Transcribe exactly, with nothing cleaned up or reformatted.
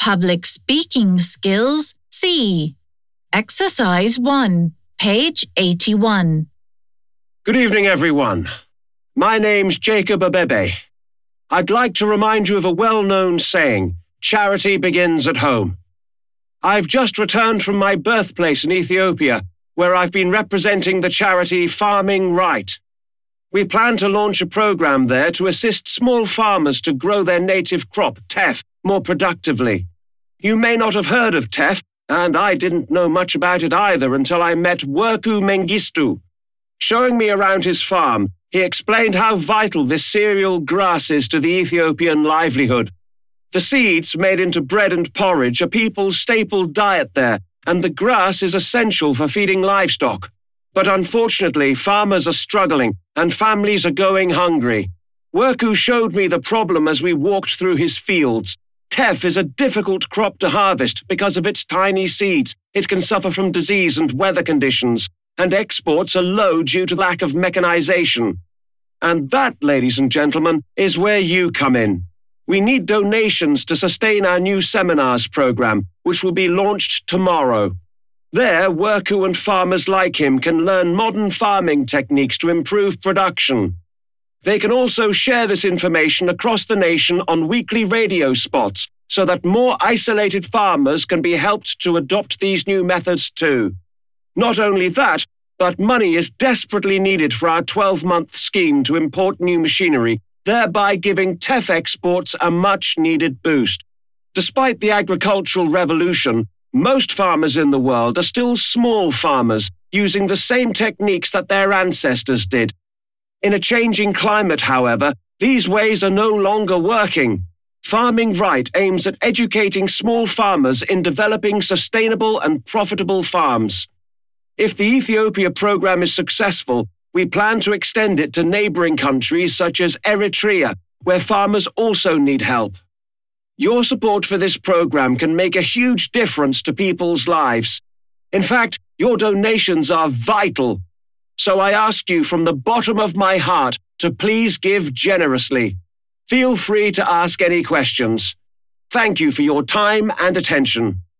Public speaking skills C. Exercise one, page eighty-one. Good evening, everyone. My name's Jacob Abebe. I'd like to remind you of a well-known saying, charity begins at home. I've just returned from my birthplace in Ethiopia, where I've been representing the charity Farming Right. We plan to launch a program there to assist small farmers to grow their native crop, teff, more productively. You may not have heard of teff, and I didn't know much about it either until I met Worku Mengistu. Showing me around his farm, he explained how vital this cereal grass is to the Ethiopian livelihood. The seeds made into bread and porridge are people's staple diet there, and the grass is essential for feeding livestock. But unfortunately, farmers are struggling, and families are going hungry. Worku showed me the problem as we walked through his fields. Teff is a difficult crop to harvest because of its tiny seeds. It can suffer from disease and weather conditions, and exports are low due to lack of mechanization. And that, ladies and gentlemen, is where you come in. We need donations to sustain our new seminars program, which will be launched tomorrow. There, Worku and farmers like him can learn modern farming techniques to improve production. They can also share this information across the nation on weekly radio spots so that more isolated farmers can be helped to adopt these new methods too. Not only that, but money is desperately needed for our twelve-month scheme to import new machinery, thereby giving teff exports a much-needed boost. Despite the agricultural revolution, most farmers in the world are still small farmers, using the same techniques that their ancestors did. In a changing climate, however, these ways are no longer working. Farming Right aims at educating small farmers in developing sustainable and profitable farms. If the Ethiopia program is successful, we plan to extend it to neighboring countries such as Eritrea, where farmers also need help. Your support for this program can make a huge difference to people's lives. In fact, your donations are vital. So I ask you from the bottom of my heart to please give generously. Feel free to ask any questions. Thank you for your time and attention.